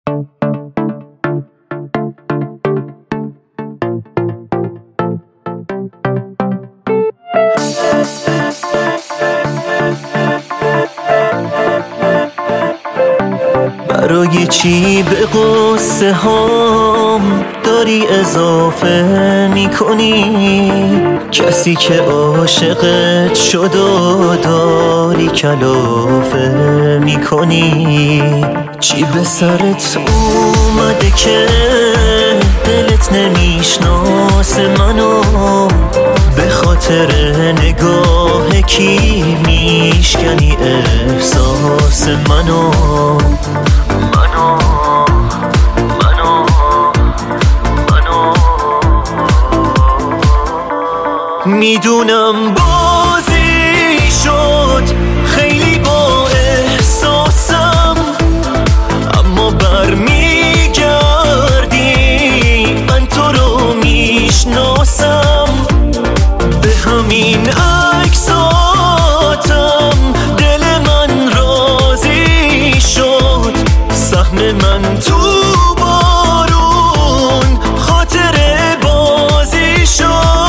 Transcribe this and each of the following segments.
برای چی به قصه هام داری اضافه میکنی؟ کسی که عاشقت شد و داری کلافه میکنی. چی به سرت اومده که دلت نمیشناسه منو؟ به خاطر نگاه کی میشکنی احساس منو؟ میدونم بازی شد خیلی با احساسم، اما برمیگردی من تو رو میشناسم. به همین عکساتم دل من راضی شد، سهم من تو بارون خاطر بازی شد.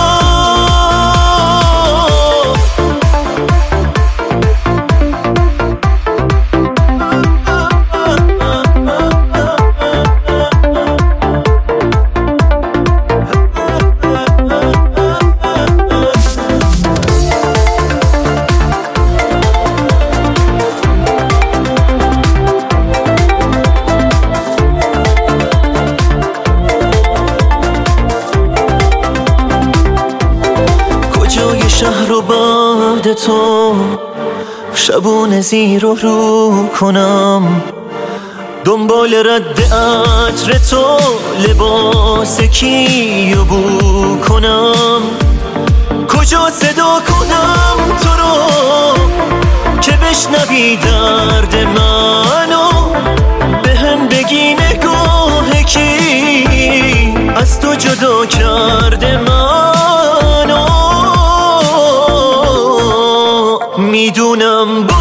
شهر و بعد تو شبونه زیر و رو کنم، دنبال رد عطر تو لباس کیو بو کنم. کجا صدا کنم تو رو که بشنوی درد منو؟ بهم بگی نگاه کی از تو جدا کرده منو؟ میدونم